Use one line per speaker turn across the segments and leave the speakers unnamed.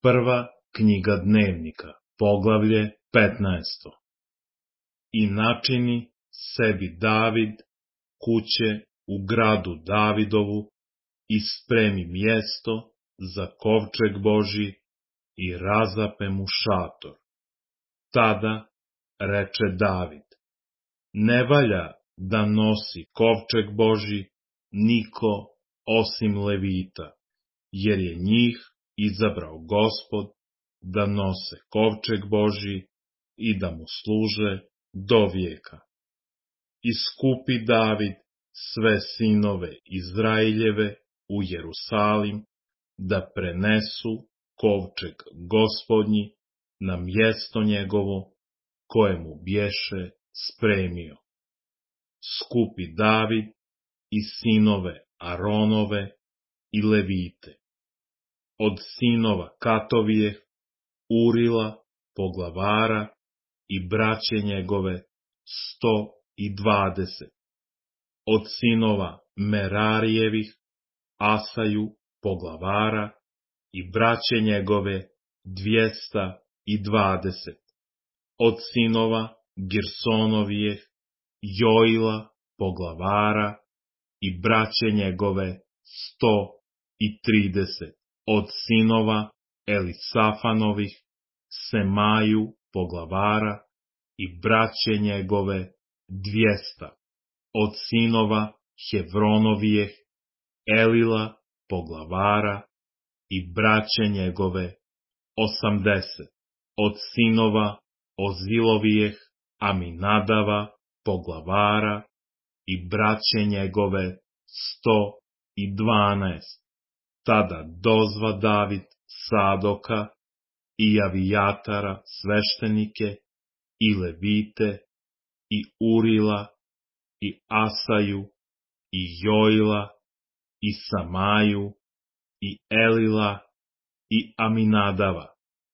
Prva knjiga Dnevnika, poglavlje 15. I načini sebi David kuće u gradu Davidovu i spremi mjesto za kovčeg Božji i razape mu šator. Tada reče David: ne valja da nosi kovčeg Božji niko osim Levita, jer je njih izabrao Gospod da nose kovčeg Božji i da mu služe do vijeka. Iskupi David sve sinove Izraeljeve u Jerusalim da prenesu kovčeg Gospodnji na mjesto njegovo koje mu bješe spremio. Skupi David i sinove Aronove i Levite. Od sinova Katovijeh, Urila, poglavara i braće njegove 120. Od sinova Merarijevih, Asaju, poglavara i braće njegove 220. Od sinova Girsonovijeh, Joila, poglavara i braće njegove 130. Od sinova Elisafanovih, Semaju, poglavara i braće njegove 200. Od sinova Hevronovijeh, Elila, poglavara i braće njegove 80. Od sinova Ozilovijeh, Aminadava, poglavara i braće njegove 112. Tada dozva David Sadoka i Avijatara sveštenike i Levite i Urila i Asaju i Joila i Samaju i Elila i Aminadava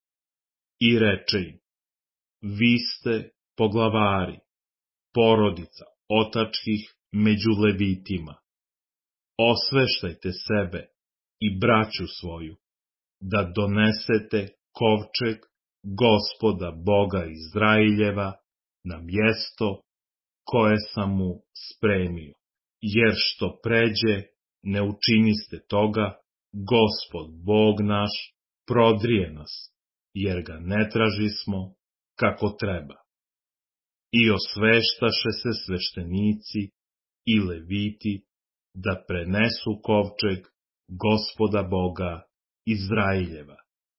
i reče im: vi ste poglavari, porodica otačkih među Levitima. Osveštajte sebe i braću svoju, da donesete kovčeg Gospoda Boga Izraeljeva na mjesto koje sam mu spremio. Jer što pređe ne učiniste toga, Gospod Bog naš prodrije nas, jer ga ne tražismo kako treba. I osveštaše se sveštenici i Leviti da prenesu kovčeg Gospoda Boga Izraeljeva.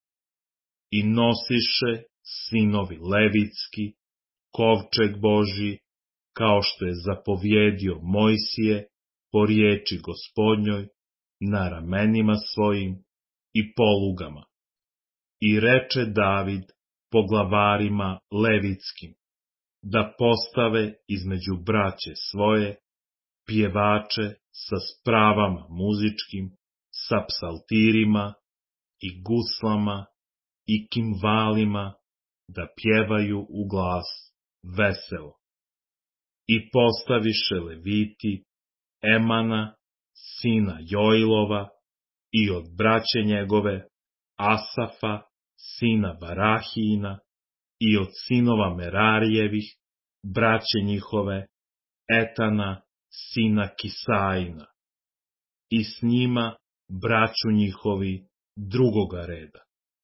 I nosiše sinovi Levitski kovčeg Božji, kao što je zapovjedio Mojsije po riječi Gospodnjoj, na ramenima svojim i polugama. I reče David poglavarima Levitskim da postave između braće svoje pjevače sa spravama muzičkim, sa psaltirima i guslama i kimvalima, da pjevaju u glas veselo. I postaviše Leviti Emana, sina Joilova, i od braće njegove Asafa, sina Barahijina, i od sinova Merarijevih, braće njihove Etana, sina Kisajina, i s njima braću njihovi drugoga reda,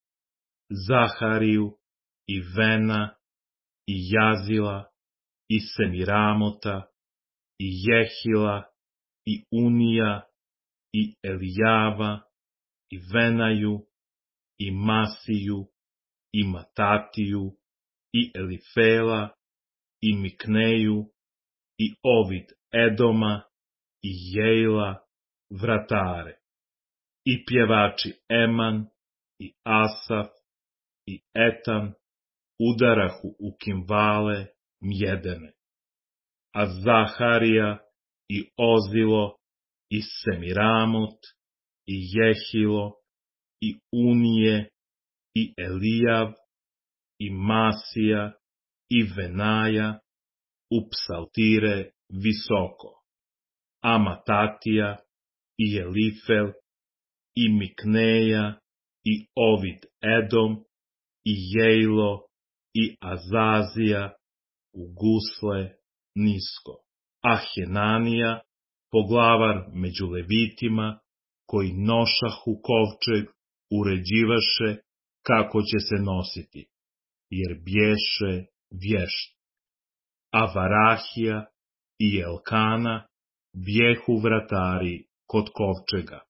Zahariju i Vena i Jazila i Semiramota i Jehila i Unija i Elijava i Venaju i Masiju i Matatiju i Elifela i Mikneju i Ovid Edoma i Jejla vratare i pjevači Eman i Asaf i Etan udarahu u kimvale mjedene, a Zaharija i Ozilo i Semiramot i Jehilo i Unije i Elijav i Masija i Venaja u psaltire visoko, a Matatija i Elifel i Mikneja i Ovid Edom, i Jejlo, i Azazija u gusle nisko. A Henanija, poglavar među levitima, koji nošahu kovčeg, uređivaše kako će se nositi, jer bješe vješt. A Varahija i Elkana bjehu vratari kod kovčega.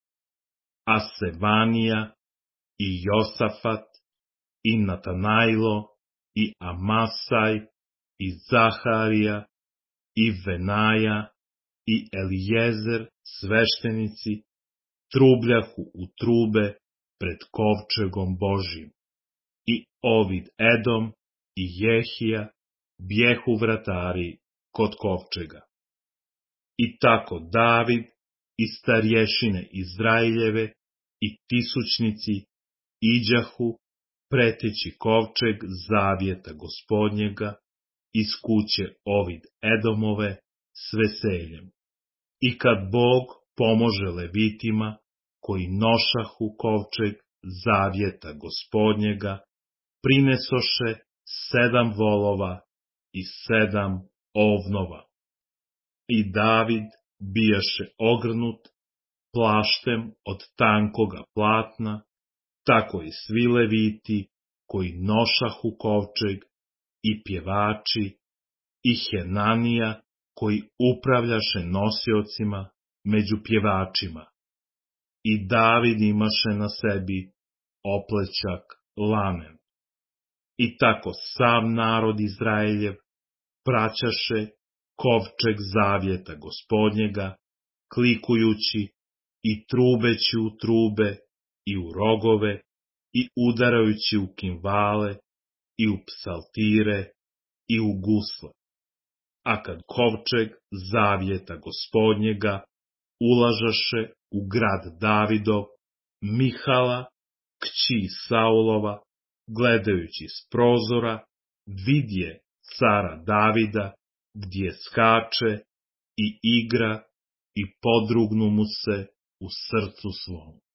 A Sevanija i Josafat i Natanajlo i Amasaj i Zaharija i Venaja i Elijezer sveštenici trubljahu u trube pred kovčegom Božjim. I Ovid Edom i Jehija bjehu vratari kod kovčega. I tako David i starješine Izraeljeve i tisućnici iđahu preteći kovčeg zavjeta Gospodnjega iz kuće Ovid Edomove s veseljem. I kad Bog pomože levitima koji nošahu kovčeg zavjeta Gospodnjega, prinesoše 7 volova i 7 ovnova. I David bijaše ogrnut plaštem od tankoga platna, tako i svi leviti koji nošahu kovčeg, i pjevači, i Henanija koji upravljaše nosiocima među pjevačima. I David imaše na sebi oplećak lanen. I tako sav narod Izraeljev praćaše kovčeg zavjeta Gospodnjega, klikujući i trubeći u trube i u rogove i udarajući u kimvale i u psaltire i u gusle. A kad kovčeg zavjeta Gospodnjega ulažaše u grad Davidov, Mihala, kći Saulova, gledajući s prozora, vidje cara Davida, gdje skače i igra i podrugnu mu se u srcu svom.